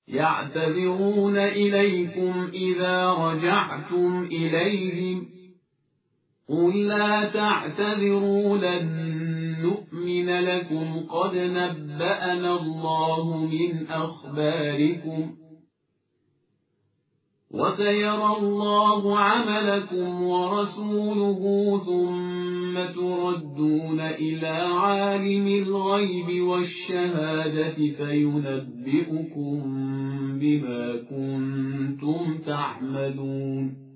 يعتذرون إليكم إذا رجعتم إليهم قل لا تعتذروا لن نؤمن لكم قد نبأنا الله من أخباركم وسيرى الله عملكم ورسوله ثم تردون إلى عالم الغيب والشهادة فينبئكم بما كنتم تعملون